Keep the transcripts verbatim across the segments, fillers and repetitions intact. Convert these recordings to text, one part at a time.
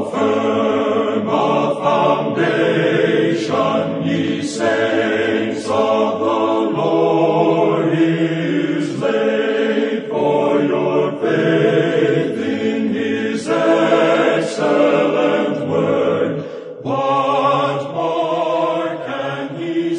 firm a foundation, ye saints of the Lord, is laid, for your faith in his excellent word. What more can he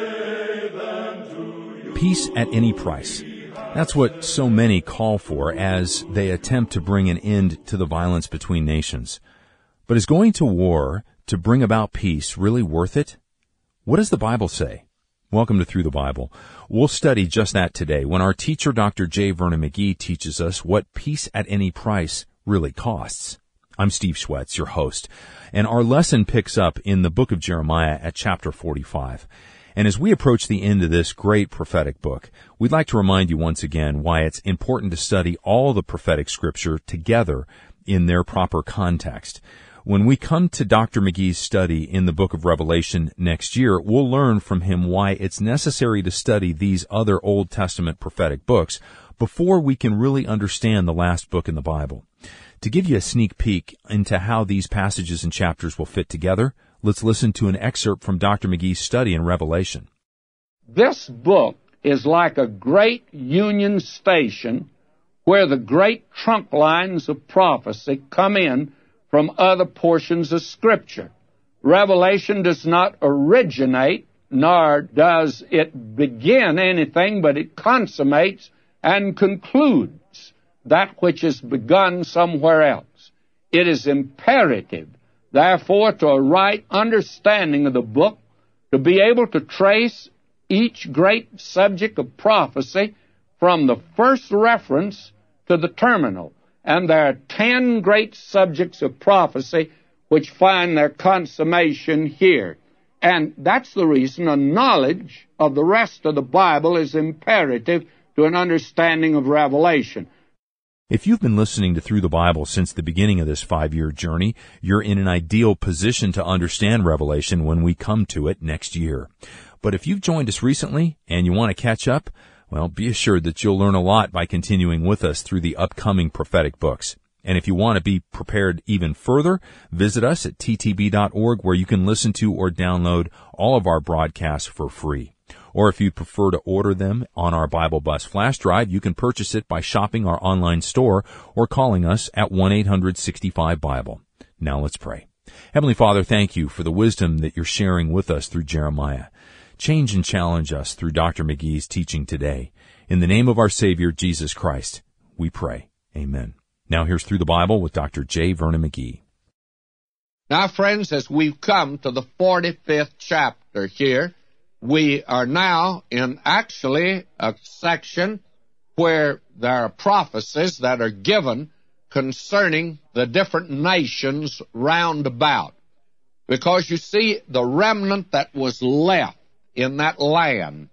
say than to you? Peace at any price. That's what so many call for as they attempt to bring an end to the violence between nations. But is going to war to bring about peace really worth it? What does the Bible say? Welcome to Through the Bible. We'll study just that today when our teacher, Doctor J. Vernon McGee, teaches us what peace at any price really costs. I'm Steve Schwetz, your host, and our lesson picks up in the book of Jeremiah at chapter forty-five. And as we approach the end of this great prophetic book, we'd like to remind you once again why it's important to study all the prophetic scripture together in their proper context. When we come to Doctor McGee's study in the book of Revelation next year, we'll learn from him why it's necessary to study these other Old Testament prophetic books before we can really understand the last book in the Bible. To give you a sneak peek into how these passages and chapters will fit together, let's listen to an excerpt from Doctor McGee's study in Revelation. This book is like a great Union Station where the great trunk lines of prophecy come in from other portions of Scripture. Revelation does not originate, nor does it begin anything, but it consummates and concludes that which is begun somewhere else. It is imperative, therefore, to a right understanding of the book, to be able to trace each great subject of prophecy from the first reference to the terminal. And there are ten great subjects of prophecy which find their consummation here. And that's the reason a knowledge of the rest of the Bible is imperative to an understanding of Revelation. If you've been listening to Through the Bible since the beginning of this five-year journey, you're in an ideal position to understand Revelation when we come to it next year. But if you've joined us recently and you want to catch up, well, be assured that you'll learn a lot by continuing with us through the upcoming prophetic books. And if you want to be prepared even further, visit us at t t b dot org where you can listen to or download all of our broadcasts for free. Or if you'd prefer to order them on our Bible Bus flash drive, you can purchase it by shopping our online store or calling us at one eight hundred sixty-five Bible. Now let's pray. Heavenly Father, thank you for the wisdom that you're sharing with us through Jeremiah. Change and challenge us through Doctor McGee's teaching today. In the name of our Savior, Jesus Christ, we pray. Amen. Now here's Through the Bible with Doctor J. Vernon McGee. Now, friends, as we've come to the forty-fifth chapter here, we are now in actually a section where there are prophecies that are given concerning the different nations round about. Because you see, the remnant that was left in that land,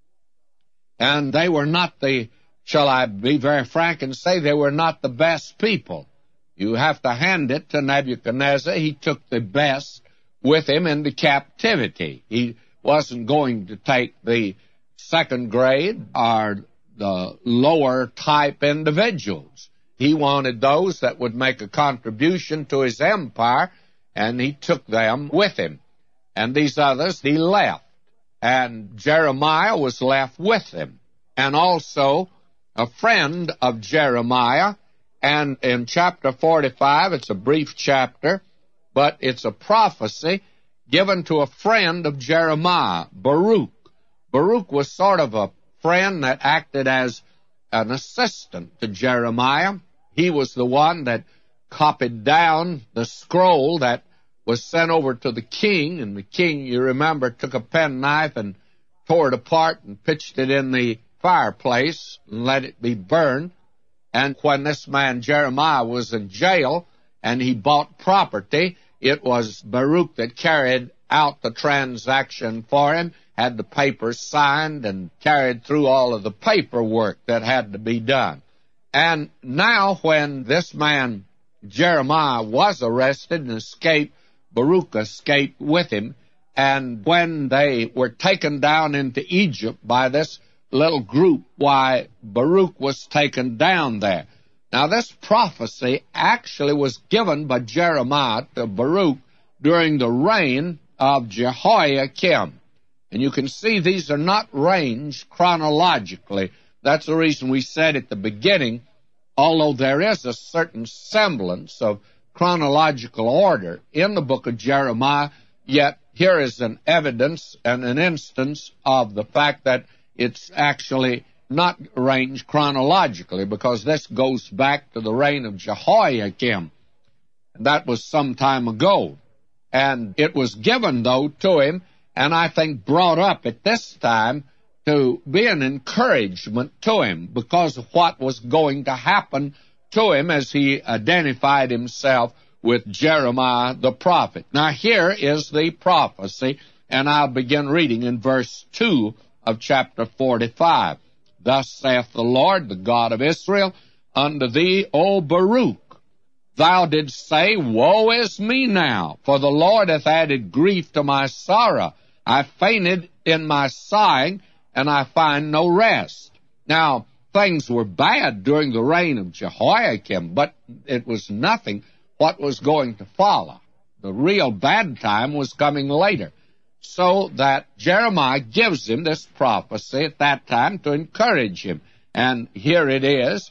and they were not the, shall I be very frank and say, they were not the best people. You have to hand it to Nebuchadnezzar. He took the best with him into captivity. He wasn't going to take the second grade or the lower type individuals. He wanted those that would make a contribution to his empire, and he took them with him. And these others he left. And Jeremiah was left with him. And also a friend of Jeremiah. And in chapter forty-five, it's a brief chapter, but it's a prophecy given to a friend of Jeremiah, Baruch. Baruch was sort of a friend that acted as an assistant to Jeremiah. He was the one that copied down the scroll that was sent over to the king, and the king, you remember, took a penknife and tore it apart and pitched it in the fireplace and let it be burned. And when this man Jeremiah was in jail and he bought property, it was Baruch that carried out the transaction for him, had the papers signed, and carried through all of the paperwork that had to be done. And now when this man Jeremiah was arrested and escaped, Baruch escaped with him. And when they were taken down into Egypt by this little group, why, Baruch was taken down there. Now, this prophecy actually was given by Jeremiah to Baruch during the reign of Jehoiakim. And you can see these are not ranged chronologically. That's the reason we said at the beginning, although there is a certain semblance of chronological order in the book of Jeremiah, yet here is an evidence and an instance of the fact that it's actually not arranged chronologically, because this goes back to the reign of Jehoiakim. That was some time ago. And it was given, though, to him, and I think brought up at this time to be an encouragement to him because of what was going to happen to him as he identified himself with Jeremiah the prophet. Now, here is the prophecy, and I'll begin reading in verse two of chapter forty-five. Thus saith the Lord, the God of Israel, unto thee, O Baruch, thou didst say, Woe is me now, for the Lord hath added grief to my sorrow. I fainted in my sighing, and I find no rest. Now, things were bad during the reign of Jehoiakim, but it was nothing what was going to follow. The real bad time was coming later. So that Jeremiah gives him this prophecy at that time to encourage him. And here it is.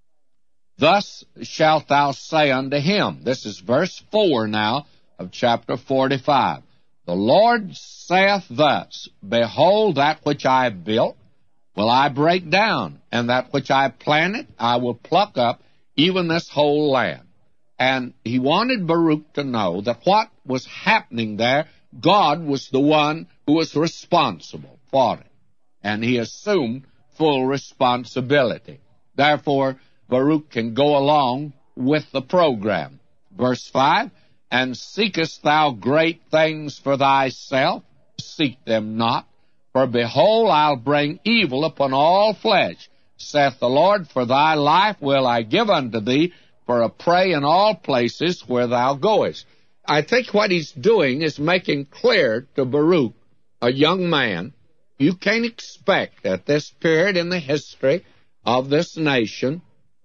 Thus shalt thou say unto him. This is verse four now of chapter forty-five. The Lord saith thus, Behold, that which I have built will I break down, and that which I have planted I will pluck up, even this whole land. And he wanted Baruch to know that what was happening there, God was the one who was responsible for it, and he assumed full responsibility. Therefore, Baruch can go along with the program. Verse five, And seekest thou great things for thyself? Seek them not. For behold, I'll bring evil upon all flesh, saith the Lord, for thy life will I give unto thee for a prey in all places where thou goest. I think what he's doing is making clear to Baruch, a young man, you can't expect at this period in the history of this nation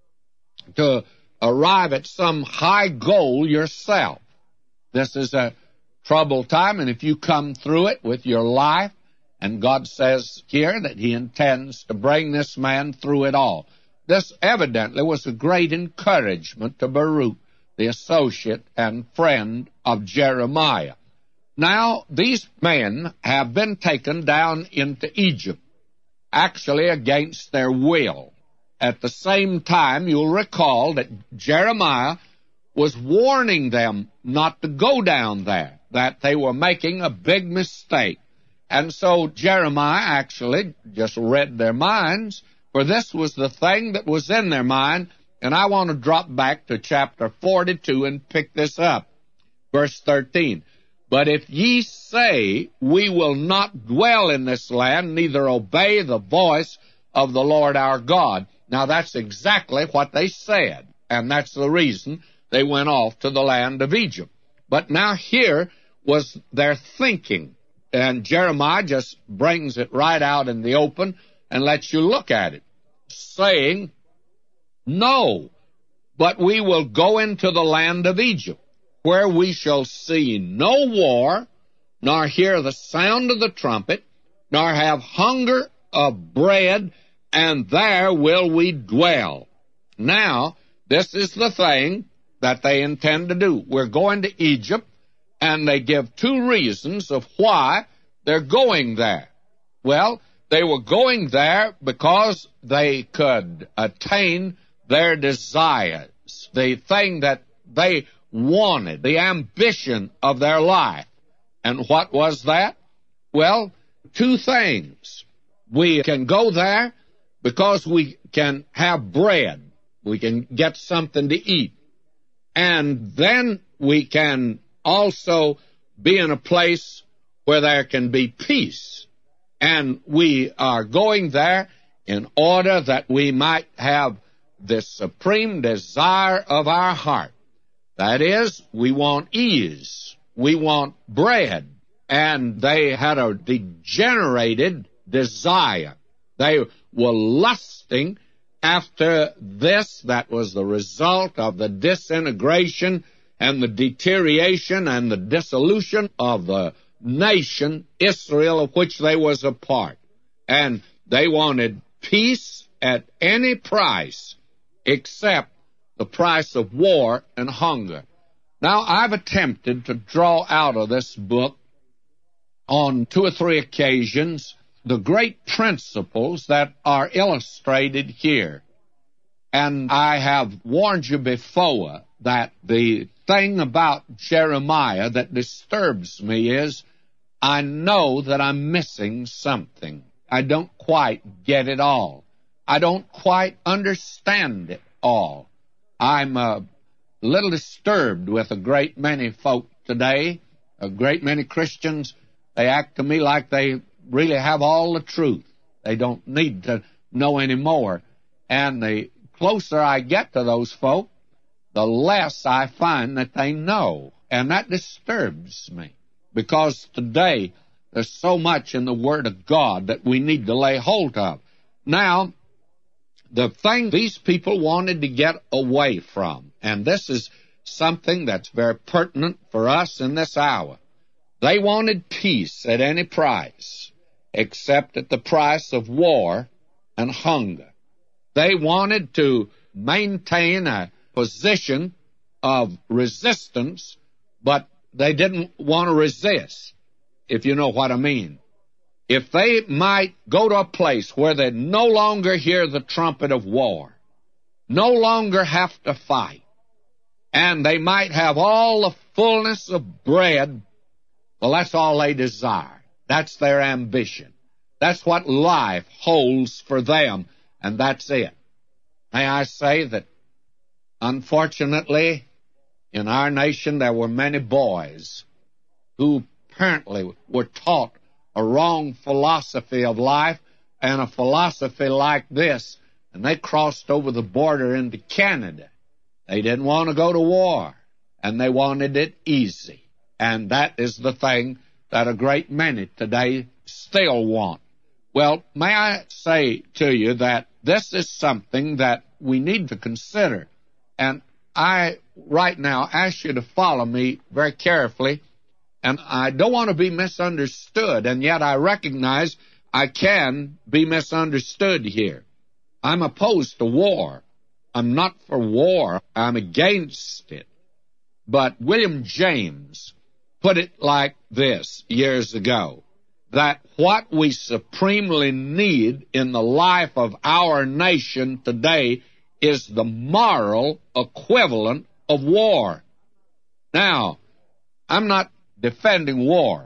to arrive at some high goal yourself. This is a troubled time, and if you come through it with your life, and God says here that he intends to bring this man through it all. This evidently was a great encouragement to Baruch, the associate and friend of Jeremiah. Now, these men have been taken down into Egypt, actually against their will. At the same time, you'll recall that Jeremiah was warning them not to go down there, that they were making a big mistake. And so Jeremiah actually just read their minds, for this was the thing that was in their mind. And I want to drop back to chapter forty-two and pick this up. Verse thirteen. But if ye say, We will not dwell in this land, neither obey the voice of the Lord our God. Now that's exactly what they said, and that's the reason they went off to the land of Egypt. But now here was their thinking, and Jeremiah just brings it right out in the open and lets you look at it, saying, No, but we will go into the land of Egypt, where we shall see no war, nor hear the sound of the trumpet, nor have hunger of bread, and there will we dwell. Now, this is the thing that they intend to do. We're going to Egypt, and they give two reasons of why they're going there. Well, they were going there because they could attain their desires, the thing that they wanted, the ambition of their life. And what was that? Well, two things. We can go there because we can have bread. We can get something to eat. And then we can also be in a place where there can be peace. And we are going there in order that we might have the supreme desire of our heart. That is, we want ease. We want bread. And they had a degenerated desire. They were lusting after this, that was the result of the disintegration and the deterioration and the dissolution of the nation, Israel, of which they was a part. And they wanted peace at any price except the price of war and hunger. Now, I've attempted to draw out of this book on two or three occasions the great principles that are illustrated here. And I have warned you before that the thing about Jeremiah that disturbs me is I know that I'm missing something. I don't quite get it all. I don't quite understand it all. I'm a little disturbed with a great many folk today, a great many Christians. They act to me like they really have all the truth. They don't need to know any more. And the closer I get to those folk, the less I find that they know. And that disturbs me, because today there's so much in the Word of God that we need to lay hold of. Now, the thing these people wanted to get away from, and this is something that's very pertinent for us in this hour, they wanted peace at any price, except at the price of war and hunger. They wanted to maintain a position of resistance, but they didn't want to resist, if you know what I mean. If they might go to a place where they no longer hear the trumpet of war, no longer have to fight, and they might have all the fullness of bread, well, that's all they desire. That's their ambition. That's what life holds for them, and that's it. May I say that, unfortunately, in our nation there were many boys who apparently were taught a wrong philosophy of life, and a philosophy like this, and they crossed over the border into Canada. They didn't want to go to war, and they wanted it easy. And that is the thing that a great many today still want. Well, may I say to you that this is something that we need to consider. And I, right now, ask you to follow me very carefully. And I don't want to be misunderstood, and yet I recognize I can be misunderstood here. I'm opposed to war. I'm not for war. I'm against it. But William James put it like this years ago, that what we supremely need in the life of our nation today is the moral equivalent of war. Now, I'm not defending war,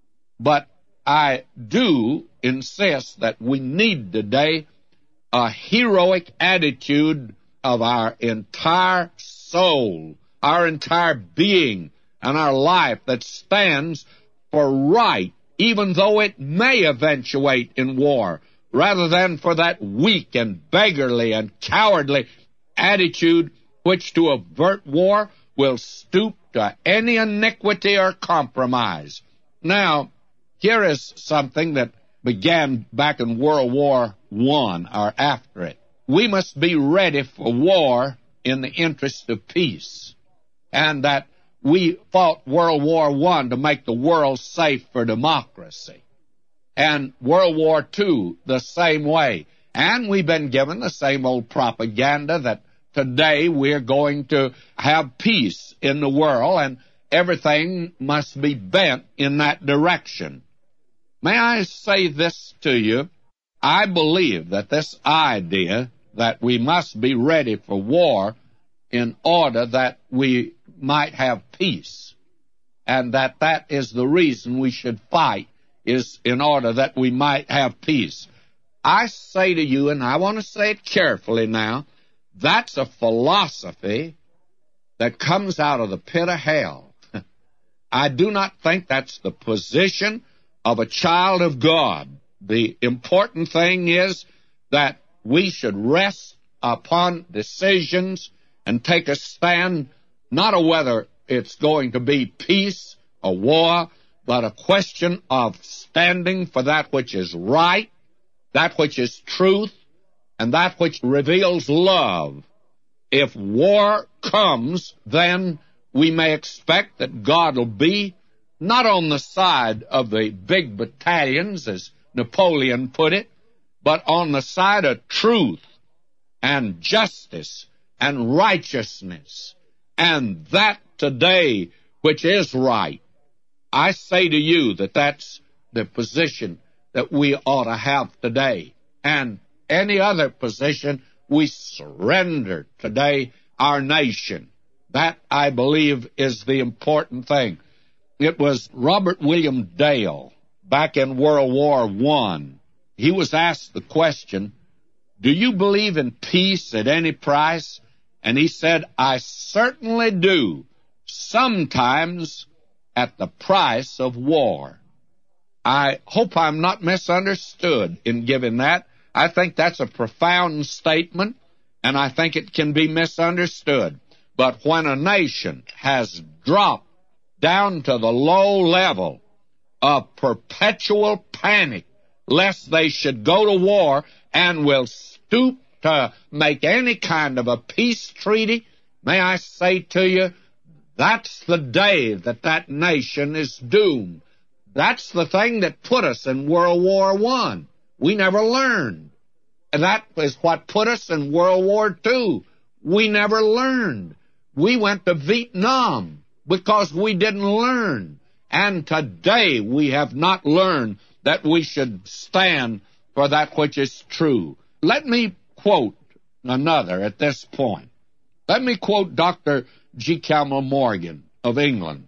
but I do insist that we need today a heroic attitude of our entire soul, our entire being, and our life that stands for right, even though it may eventuate in war, rather than for that weak and beggarly and cowardly attitude which, to avert war, will stoop to any iniquity or compromise. Now, here is something that began back in World War One or after it. We must be ready for war in the interest of peace, and that we fought World War One to make the world safe for democracy, and World War Two the same way. And we've been given the same old propaganda that today we're going to have peace in the world, and everything must be bent in that direction. May I say this to you? I believe that this idea that we must be ready for war in order that we might have peace, and that that is the reason we should fight, is in order that we might have peace. I say to you, and I want to say it carefully now, that's a philosophy that comes out of the pit of hell. I do not think that's the position of a child of God. The important thing is that we should rest upon decisions and take a stand, not of whether it's going to be peace or war, but a question of standing for that which is right, that which is truth, and that which reveals love. If war comes, then we may expect that God will be not on the side of the big battalions, as Napoleon put it, but on the side of truth and justice and righteousness, and that today which is right. I say to you that that's the position that we ought to have today. And any other position, we surrender today our nation. That, I believe, is the important thing. It was Robert William Dale, back in World War One. He was asked the question, do you believe in peace at any price? And he said, I certainly do, sometimes at the price of war. I hope I'm not misunderstood in giving that. I think that's a profound statement, and I think it can be misunderstood. But when a nation has dropped down to the low level of perpetual panic, lest they should go to war, and will stoop to make any kind of a peace treaty, may I say to you, that's the day that that nation is doomed. That's the thing that put us in World War One. We never learned. And that is what put us in World War Two. We never learned. We went to Vietnam because we didn't learn. And today we have not learned that we should stand for that which is true. Let me quote another at this point. Let me quote Doctor G. Campbell Morgan of England.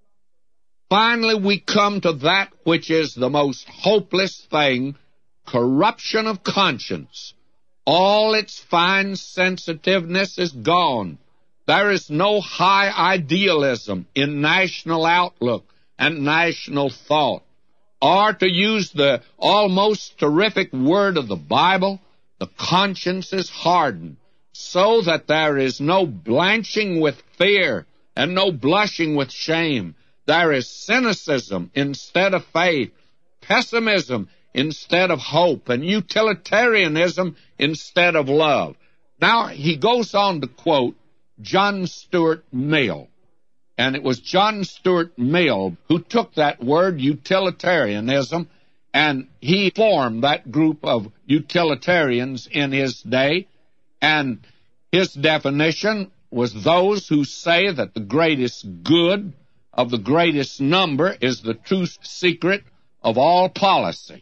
Finally, we come to that which is the most hopeless thing, corruption of conscience. All its fine sensitiveness is gone. There is no high idealism in national outlook and national thought. Or, to use the almost terrific word of the Bible, the conscience is hardened, so that there is no blanching with fear and no blushing with shame. There is cynicism instead of faith, pessimism instead of hope, and utilitarianism instead of love. Now, he goes on to quote John Stuart Mill. And it was John Stuart Mill who took that word, utilitarianism, and he formed that group of utilitarians in his day. And his definition was those who say that the greatest good of the greatest number is the true secret of all policy.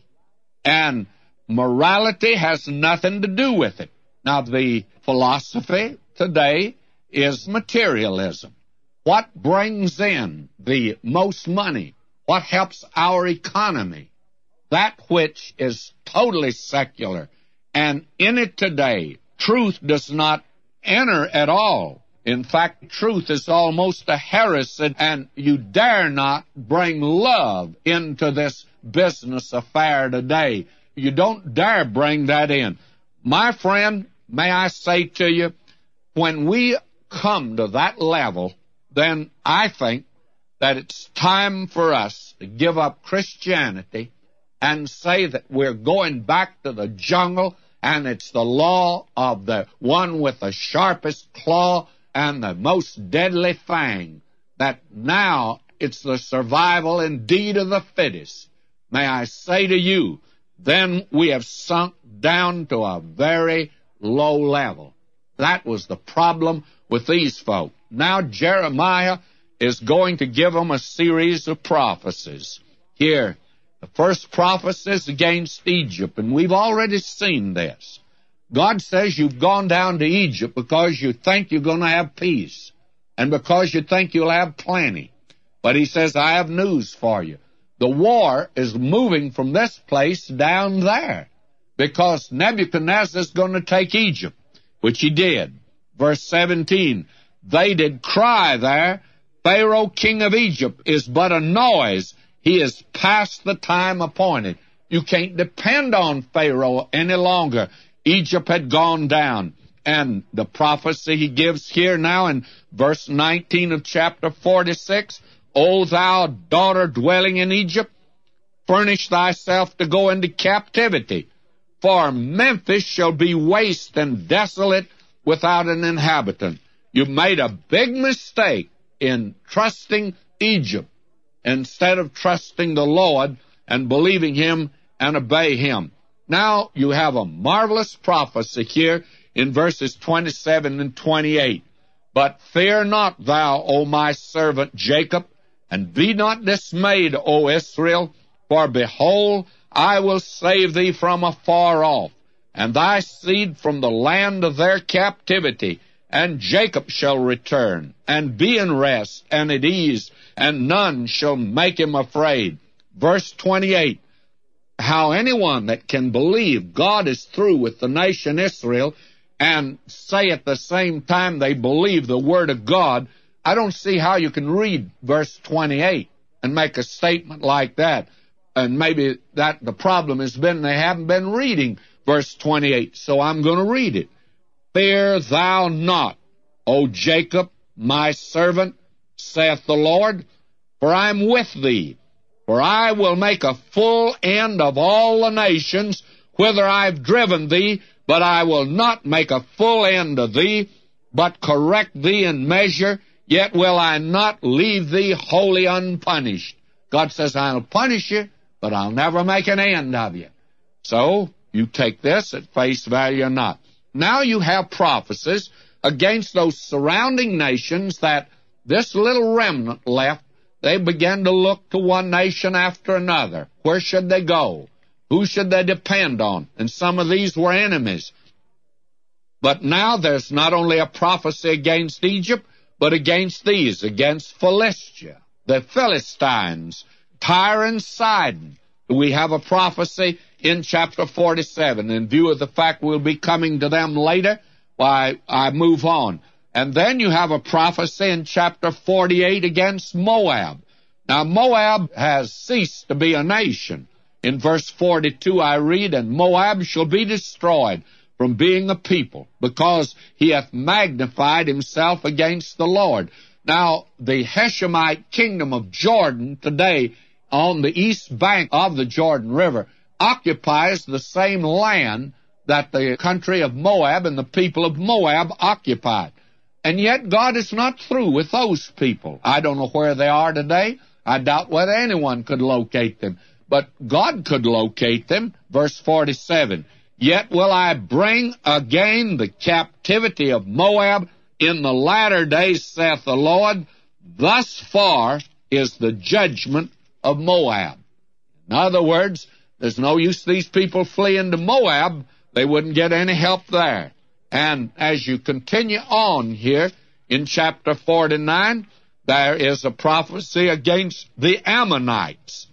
And morality has nothing to do with it. Now, the philosophy today is materialism. What brings in the most money? What helps our economy? That which is totally secular. And in it today, truth does not enter at all. In fact, truth is almost a heresy, and you dare not bring love into this business affair today. You don't dare bring that in. My friend, may I say to you, when we come to that level, then I think that it's time for us to give up Christianity and say that we're going back to the jungle, and it's the law of the one with the sharpest claw and the most deadly fang, that now it's the survival indeed of the fittest. May I say to you, then we have sunk down to a very low level. That was the problem with these folk. Now Jeremiah is going to give them a series of prophecies. Here, the first prophecy is against Egypt, and we've already seen this. God says you've gone down to Egypt because you think you're going to have peace, and because you think you'll have plenty. But he says, I have news for you. The war is moving from this place down there, because Nebuchadnezzar is going to take Egypt, which he did. Verse seventeen, they did cry there, Pharaoh, king of Egypt, is but a noise. He is past the time appointed. You can't depend on Pharaoh any longer. Egypt had gone down. And the prophecy he gives here now in verse nineteen of chapter forty-six, O thou daughter dwelling in Egypt, furnish thyself to go into captivity. for Memphis shall be waste and desolate without an inhabitant. You've made a big mistake in trusting Egypt instead of trusting the Lord and believing Him and obey Him. Now you have a marvelous prophecy here in verses twenty-seven and twenty-eight. But fear not thou, O my servant Jacob, and be not dismayed, O Israel, for behold, I will save thee from afar off, and thy seed from the land of their captivity. And Jacob shall return, and be in rest, and at ease, and none shall make him afraid. Verse twenty-eight, how anyone that can believe God is through with the nation Israel, and say at the same time they believe the Word of God, I don't see how you can read verse twenty-eight and make a statement like that. And maybe that the problem has been they haven't been reading verse twenty-eight, so I'm going to read it. Fear thou not, O Jacob, my servant, saith the Lord, for I am with thee. For I will make a full end of all the nations whither I have driven thee, but I will not make a full end of thee, but correct thee in measure, yet will I not leave thee wholly unpunished. God says, I'll punish you, but I'll never make an end of you. So, you take this at face value or not. Now you have prophecies against those surrounding nations that this little remnant left. They began to look to one nation after another. Where should they go? Who should they depend on? And some of these were enemies. But now there's not only a prophecy against Egypt, but against these, against Philistia, the Philistines, Tyre and Sidon. We have a prophecy in chapter forty-seven. In view of the fact we'll be coming to them later, why, I move on. And then you have a prophecy in chapter forty-eight against Moab. Now, Moab has ceased to be a nation. In verse forty-two I read, and Moab shall be destroyed from being a people, because he hath magnified himself against the Lord. Now, the Heshemite kingdom of Jordan today, on the east bank of the Jordan River, occupies the same land that the country of Moab and the people of Moab occupied. And yet God is not through with those people. I don't know where they are today. I doubt whether anyone could locate them. But God could locate them. Verse forty-seven, yet will I bring again the captivity of Moab in the latter days, saith the Lord. Thus far is the judgment of Moab. In other words, there's no use these people fleeing to Moab. They wouldn't get any help there. And as you continue on here in chapter forty-nine, there is a prophecy against the Ammonites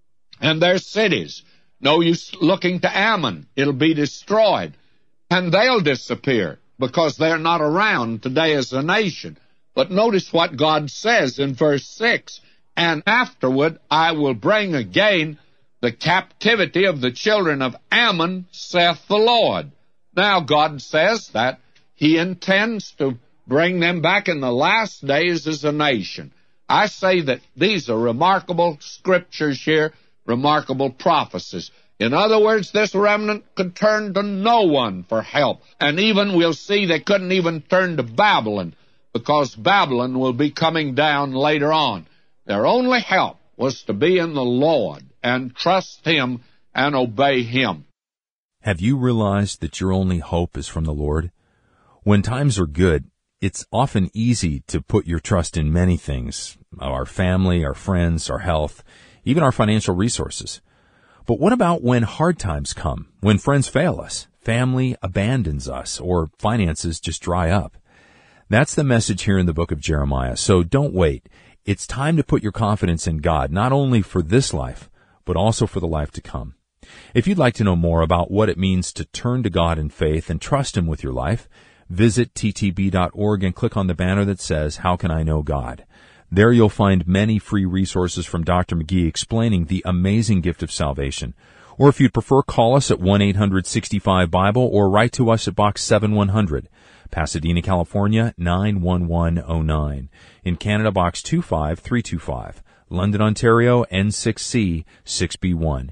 and their cities. No use looking to Ammon. It'll be destroyed. And they'll disappear because they're not around today as a nation. But notice what God says in verse six. And afterward I will bring again the captivity of the children of Ammon, saith the Lord. Now God says that He intends to bring them back in the last days as a nation. I say that these are remarkable scriptures here, remarkable prophecies. In other words, this remnant could turn to no one for help. And even we'll see they couldn't even turn to Babylon, because Babylon will be coming down later on. Their only help was to be in the Lord and trust Him and obey Him. Have you realized that your only hope is from the Lord? When times are good, it's often easy to put your trust in many things, our family, our friends, our health, even our financial resources. But what about when hard times come, when friends fail us, family abandons us, or finances just dry up? That's the message here in the book of Jeremiah. So don't wait. It's time to put your confidence in God, not only for this life, but also for the life to come. If you'd like to know more about what it means to turn to God in faith and trust Him with your life, visit T T B dot org and click on the banner that says, How Can I Know God? There you'll find many free resources from Doctor McGee explaining the amazing gift of salvation. Or if you'd prefer, call us at one eight hundred sixty-five Bible or write to us at Box seventy-one hundred, Pasadena, California, nine one one oh nine. In Canada, Box two five three two five. London, Ontario, N six C six B one.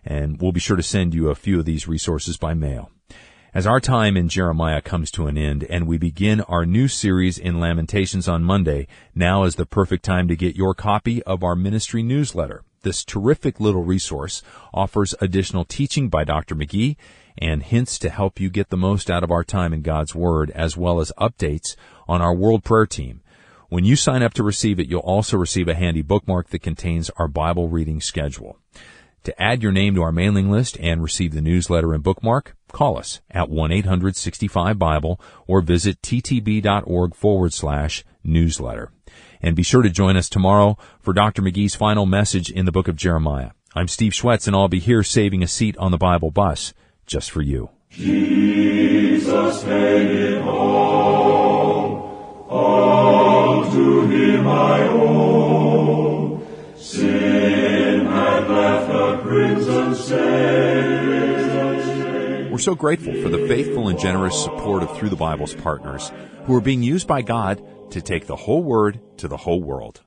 And we'll be sure to send you a few of these resources by mail. As our time in Jeremiah comes to an end and we begin our new series in Lamentations on Monday, now is the perfect time to get your copy of our ministry newsletter. This terrific little resource offers additional teaching by Doctor McGee and hints to help you get the most out of our time in God's Word, as well as updates on our World Prayer Team. When you sign up to receive it, you'll also receive a handy bookmark that contains our Bible reading schedule. To add your name to our mailing list and receive the newsletter and bookmark, call us at one eight hundred sixty-five Bible or visit ttb.org forward slash newsletter. And be sure to join us tomorrow for Doctor McGee's final message in the book of Jeremiah. I'm Steve Schwetz, and I'll be here saving a seat on the Bible bus just for you. Jesus paid it all, all to Him I owe. Sin had left a crimson stain. We're so grateful for the faithful and generous support of Through the Bible's partners, who are being used by God to take the whole Word to the whole world.